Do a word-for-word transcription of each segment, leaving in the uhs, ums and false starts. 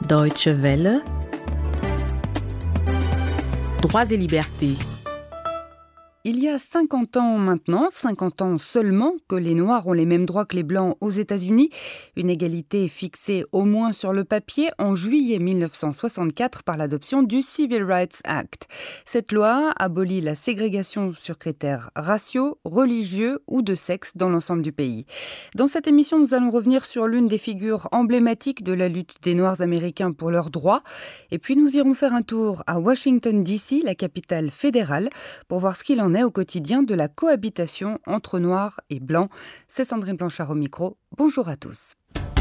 Deutsche Welle, Droits et libertés. Il y a cinquante ans maintenant, cinquante ans seulement, que les Noirs ont les mêmes droits que les Blancs aux États-Unis. Une égalité fixée au moins sur le papier en juillet mille neuf cent soixante-quatre par l'adoption du Civil Rights Act. Cette loi abolit la ségrégation sur critères raciaux, religieux ou de sexe dans l'ensemble du pays. Dans cette émission, nous allons revenir sur l'une des figures emblématiques de la lutte des Noirs américains pour leurs droits. Et puis nous irons faire un tour à Washington D C, la capitale fédérale, pour voir ce qu'il en est au quotidien de la cohabitation entre noirs et blancs. C'est Sandrine Blanchard au micro. Bonjour à tous.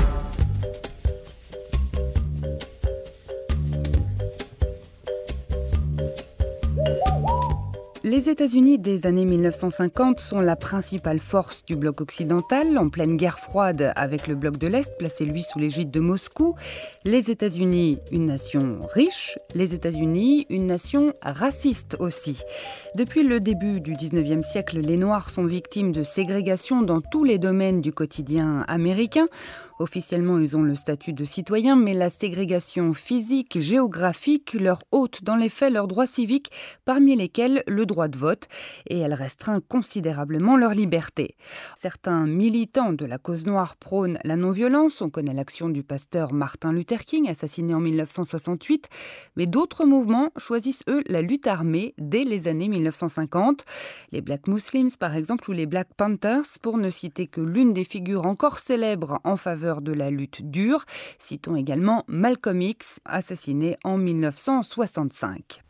Les États-Unis des années mille neuf cent cinquante sont la principale force du bloc occidental, en pleine guerre froide avec le bloc de l'Est, placé lui sous l'égide de Moscou. Les États-Unis, une nation riche, les États-Unis, une nation raciste aussi. Depuis le début du dix-neuvième siècle, les Noirs sont victimes de ségrégation dans tous les domaines du quotidien américain. Officiellement, ils ont le statut de citoyens, mais la ségrégation physique, géographique leur ôte dans les faits leurs droits civiques, parmi lesquels le droit de vote, et elle restreint considérablement leur liberté. Certains militants de la cause noire prônent la non-violence. On connaît l'action du pasteur Martin Luther King, assassiné en mille neuf cent soixante-huit, mais d'autres mouvements choisissent, eux, la lutte armée dès les années mille neuf cent cinquante. Les Black Muslims, par exemple, ou les Black Panthers, pour ne citer que l'une des figures encore célèbres en faveur de la lutte dure. Citons également Malcolm X, assassiné en mille neuf cent soixante-cinq.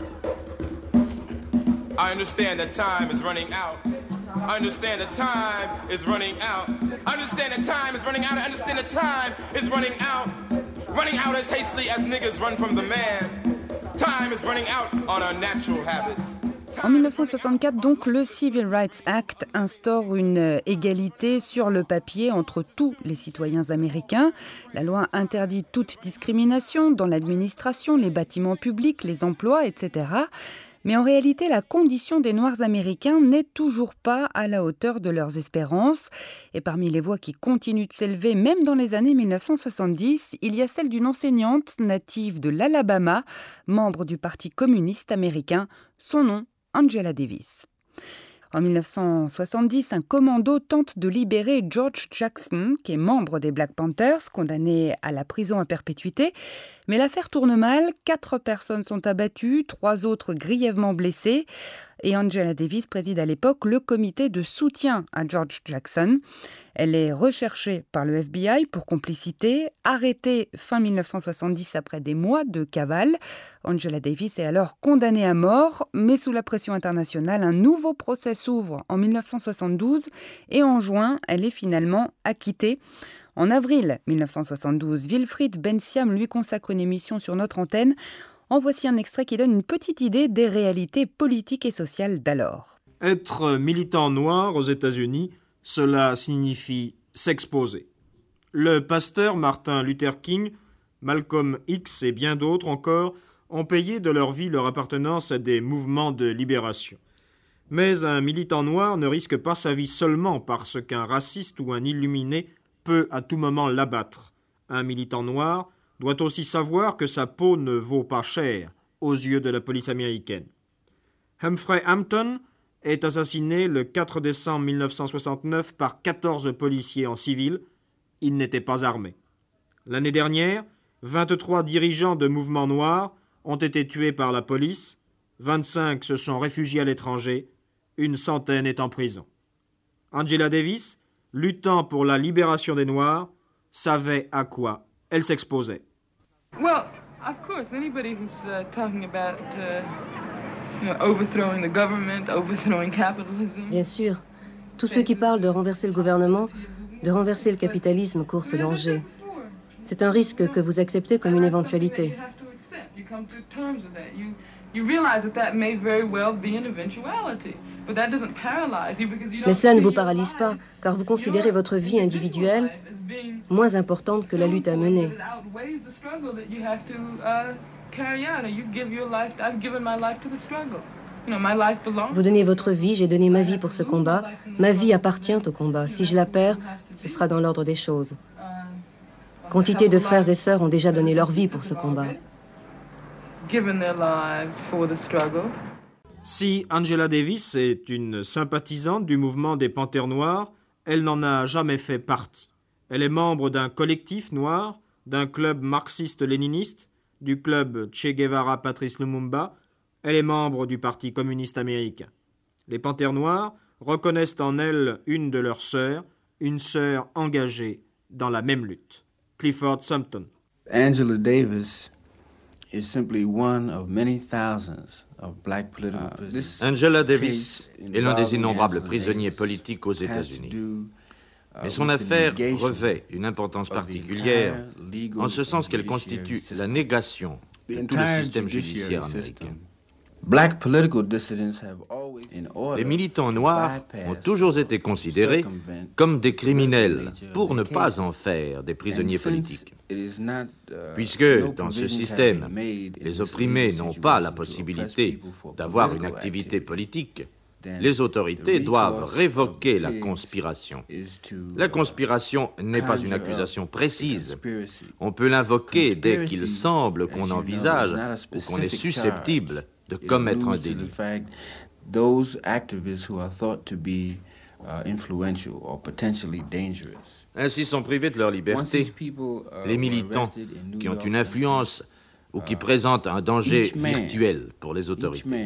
I understand that time is running out. I understand that time is running out. I understand that time is running out. I understand that time is running out. Running out as hastily as niggas run from the man. Time is running out on our natural habits. En mille neuf cent soixante-quatre, donc, le Civil Rights Act instaure une égalité sur le papier entre tous les citoyens américains. La loi interdit toute discrimination dans l'administration, les bâtiments publics, les emplois, et cetera. Mais en réalité, la condition des Noirs américains n'est toujours pas à la hauteur de leurs espérances. Et parmi les voix qui continuent de s'élever, même dans les années mille neuf cent soixante-dix, il y a celle d'une enseignante native de l'Alabama, membre du Parti communiste américain. Son nom, Angela Davis. En mille neuf cent soixante-dix, un commando tente de libérer George Jackson, qui est membre des Black Panthers, condamné à la prison à perpétuité. Mais l'affaire tourne mal, quatre personnes sont abattues, trois autres grièvement blessées. Et Angela Davis préside à l'époque le comité de soutien à George Jackson. Elle est recherchée par le F B I pour complicité, arrêtée fin mille neuf cent soixante-dix après des mois de cavale. Angela Davis est alors condamnée à mort, mais sous la pression internationale, un nouveau procès s'ouvre en mille neuf cent soixante-douze et en juin, elle est finalement acquittée. En avril mille neuf cent soixante-douze, Wilfrid Ben-Siam lui consacre une émission sur notre antenne. En voici un extrait qui donne une petite idée des réalités politiques et sociales d'alors. Être militant noir aux États-Unis, cela signifie s'exposer. Le pasteur Martin Luther King, Malcolm X et bien d'autres encore ont payé de leur vie leur appartenance à des mouvements de libération. Mais un militant noir ne risque pas sa vie seulement parce qu'un raciste ou un illuminé peut à tout moment l'abattre. Un militant noir doit aussi savoir que sa peau ne vaut pas cher aux yeux de la police américaine. Humphrey Hampton est assassiné le quatre décembre mille neuf cent soixante-neuf par quatorze policiers en civil. Il n'était pas armé. L'année dernière, vingt-trois dirigeants de mouvements noirs ont été tués par la police, vingt-cinq se sont réfugiés à l'étranger, une centaine est en prison. Angela Davis, luttant pour la libération des Noirs, savait à quoi elle s'exposait. Well, of course, anybody who's uh, talking about uh, you know, overthrowing the government, overthrowing capitalism. Bien sûr, tous ceux qui parlent de renverser le gouvernement, de renverser le capitalisme courent ce danger. C'est un risque que vous acceptez comme une éventualité. Mais cela ne vous paralyse pas, car vous considérez votre vie individuelle moins importante que la lutte à mener. Vous donnez votre vie, j'ai donné ma vie pour ce combat. Ma vie appartient au combat. Si je la perds, ce sera dans l'ordre des choses. Quantité de frères et sœurs ont déjà donné leur vie pour ce combat. Given their lives for the struggle. Si Angela Davis est une sympathisante du mouvement des Panthères Noires, elle n'en a jamais fait partie. Elle est membre d'un collectif noir, d'un club marxiste-léniniste, du club Che Guevara-Patrice Lumumba. Elle est membre du Parti communiste américain. Les Panthères Noires reconnaissent en elle une de leurs sœurs, une sœur engagée dans la même lutte. Clifford Sumpton. Angela Davis is simply one of many thousands of black political prisoners. Angela Davis est l'un des innombrables prisonniers politiques aux États-Unis. Mais son affaire revêt une importance particulière en ce sens qu'elle constitue la négation de tout le système judiciaire américain. Les militants noirs ont toujours été considérés comme des criminels pour ne pas en faire des prisonniers politiques. Puisque, dans ce système, les opprimés n'ont pas la possibilité d'avoir une activité politique, les autorités doivent révoquer la conspiration. La conspiration n'est pas une accusation précise. On peut l'invoquer dès qu'il semble qu'on envisage ou qu'on est susceptible de commettre un délit. Ainsi sont privés de leur liberté les militants qui ont une influence ou qui présentent un danger virtuel pour les autorités.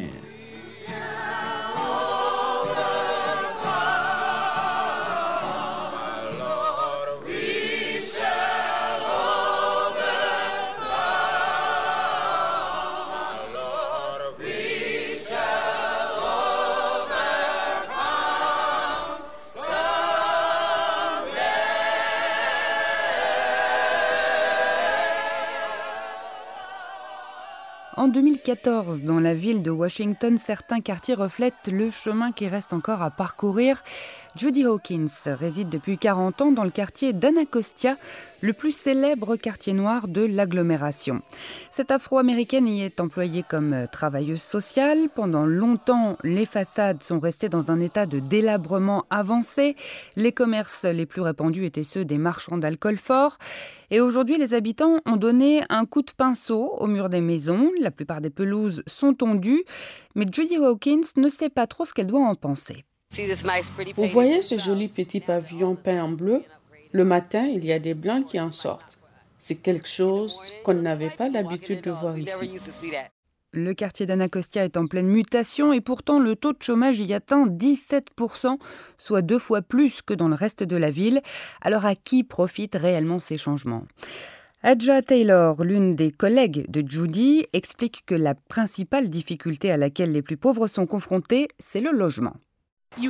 En deux mille quatorze, dans la ville de Washington, certains quartiers reflètent le chemin qui reste encore à parcourir. Judy Hawkins réside depuis quarante ans dans le quartier d'Anacostia, le plus célèbre quartier noir de l'agglomération. Cette afro-américaine y est employée comme travailleuse sociale. Pendant longtemps, les façades sont restées dans un état de délabrement avancé. Les commerces les plus répandus étaient ceux des marchands d'alcool fort. Et aujourd'hui, les habitants ont donné un coup de pinceau au mur des maisons. La plupart des pelouses sont tondues. Mais Judy Hawkins ne sait pas trop ce qu'elle doit en penser. Vous voyez ce joli petit pavillon peint en bleu? Le matin, il y a des blancs qui en sortent. C'est quelque chose qu'on n'avait pas l'habitude de voir ici. Le quartier d'Anacostia est en pleine mutation et pourtant le taux de chômage y atteint dix-sept pour cent, soit deux fois plus que dans le reste de la ville. Alors à qui profitent réellement ces changements ? Adja Taylor, l'une des collègues de Judy, explique que la principale difficulté à laquelle les plus pauvres sont confrontés, c'est le logement. Vous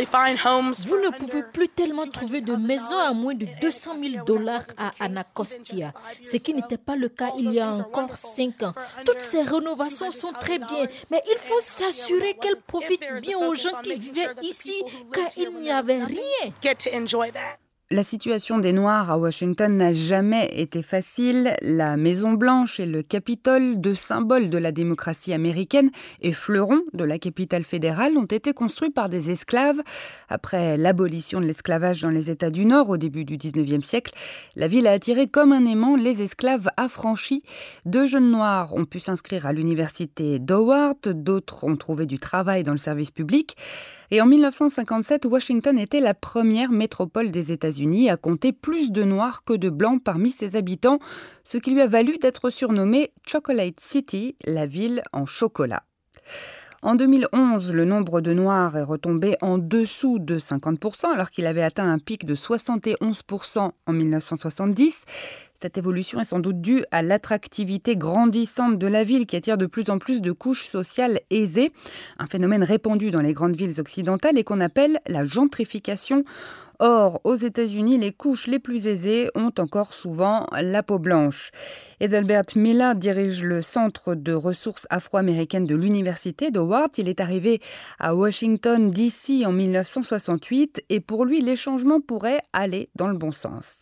ne pouvez plus tellement trouver de maisons à moins de deux cent mille dollars à Anacostia, ce qui n'était pas le cas il y a encore cinq ans. Toutes ces rénovations sont très bien, mais il faut s'assurer qu'elles profitent bien aux gens qui vivaient ici, car il n'y avait rien. La situation des Noirs à Washington n'a jamais été facile. La Maison-Blanche et le Capitole, deux symboles de la démocratie américaine et fleurons de la capitale fédérale, ont été construits par des esclaves. Après l'abolition de l'esclavage dans les États du Nord au début du dix-neuvième siècle, la ville a attiré comme un aimant les esclaves affranchis. Deux jeunes Noirs ont pu s'inscrire à l'université d'Howard, d'autres ont trouvé du travail dans le service public. Et en mille neuf cent cinquante-sept, Washington était la première métropole des États-Unis à compter plus de Noirs que de Blancs parmi ses habitants, ce qui lui a valu d'être surnommée Chocolate City, la ville en chocolat. En deux mille onze, le nombre de Noirs est retombé en dessous de cinquante pour cent, alors qu'il avait atteint un pic de soixante et onze pour cent en mille neuf cent soixante-dix. Cette évolution est sans doute due à l'attractivité grandissante de la ville qui attire de plus en plus de couches sociales aisées, un phénomène répandu dans les grandes villes occidentales et qu'on appelle la gentrification. Or, aux États-Unis, les couches les plus aisées ont encore souvent la peau blanche. Edelbert Miller dirige le centre de ressources afro-américaines de l'université d'Howard. Il est arrivé à Washington, D C en mille neuf cent soixante-huit et pour lui, les changements pourraient aller dans le bon sens.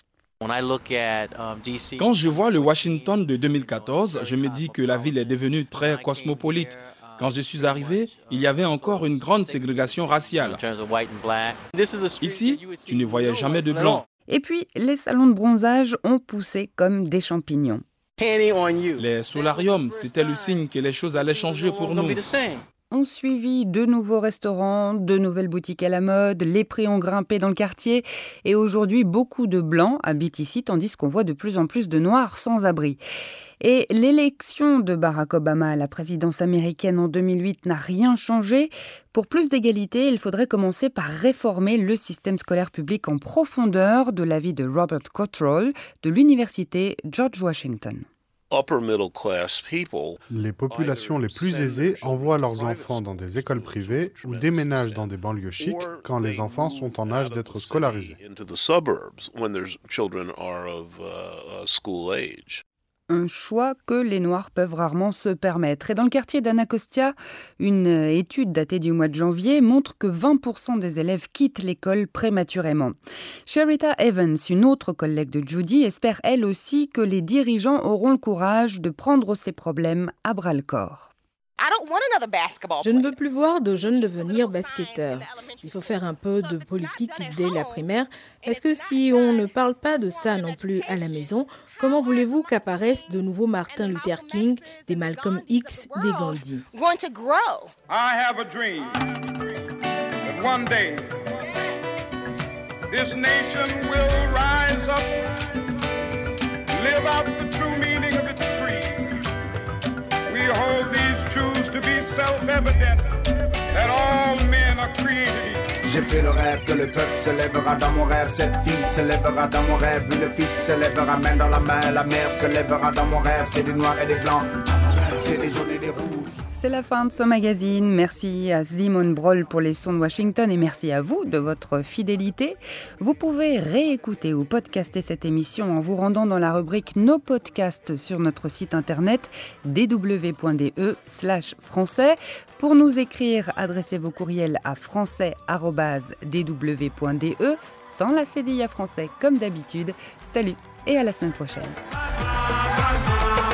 Quand je vois le Washington de deux mille quatorze, je me dis que la ville est devenue très cosmopolite. Quand je suis arrivé, il y avait encore une grande ségrégation raciale. Ici, tu ne voyais jamais de blancs. Et puis, les salons de bronzage ont poussé comme des champignons. Les solariums, c'était le signe que les choses allaient changer pour nous. Ont suivi de nouveaux restaurants, de nouvelles boutiques à la mode, les prix ont grimpé dans le quartier et aujourd'hui beaucoup de blancs habitent ici tandis qu'on voit de plus en plus de noirs sans abri. Et l'élection de Barack Obama à la présidence américaine en deux mille huit n'a rien changé. Pour plus d'égalité, il faudrait commencer par réformer le système scolaire public en profondeur, de l'avis de Robert Cottrell de l'université George Washington. Les populations les plus aisées envoient leurs enfants dans des écoles privées ou déménagent dans des banlieues chics quand les enfants sont en âge d'être scolarisés. Un choix que les Noirs peuvent rarement se permettre. Et dans le quartier d'Anacostia, une étude datée du mois de janvier montre que vingt pour cent des élèves quittent l'école prématurément. Sherita Evans, une autre collègue de Judy, espère elle aussi que les dirigeants auront le courage de prendre ces problèmes à bras-le-corps. Je ne veux plus voir de jeunes devenir basketteurs. Il faut faire un peu de politique dès la primaire, parce que si on ne parle pas de ça non plus à la maison, comment voulez-vous qu'apparaissent de nouveaux Martin Luther King, des Malcolm X, des Gandhi? I have a dream that one day this nation will rise up, live out the true meaning of its creed. We hold these truths to be self-evident, that all men are created equal. J'ai fait le rêve que le peuple se lèvera dans mon rêve, cette fille se lèvera dans mon rêve, puis le fils se lèvera main dans la main, la mère se lèvera dans mon rêve, c'est des noirs et des blancs, c'est des jaunes et des rouges. C'est la fin de ce magazine. Merci à Simone Broll pour les sons de Washington et merci à vous de votre fidélité. Vous pouvez réécouter ou podcaster cette émission en vous rendant dans la rubrique Nos podcasts sur notre site internet d w point d e slash français. Pour nous écrire, adressez vos courriels à français arobase d w point d e sans la cédille à français comme d'habitude. Salut et à la semaine prochaine.